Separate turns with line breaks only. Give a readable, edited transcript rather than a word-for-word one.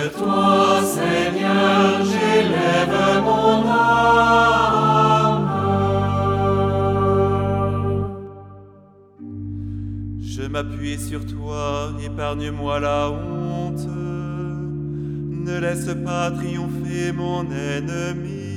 toi, Seigneur, j'élève mon âme.
Je m'appuie sur toi, épargne-moi la honte. Ne laisse pas triompher mon ennemi.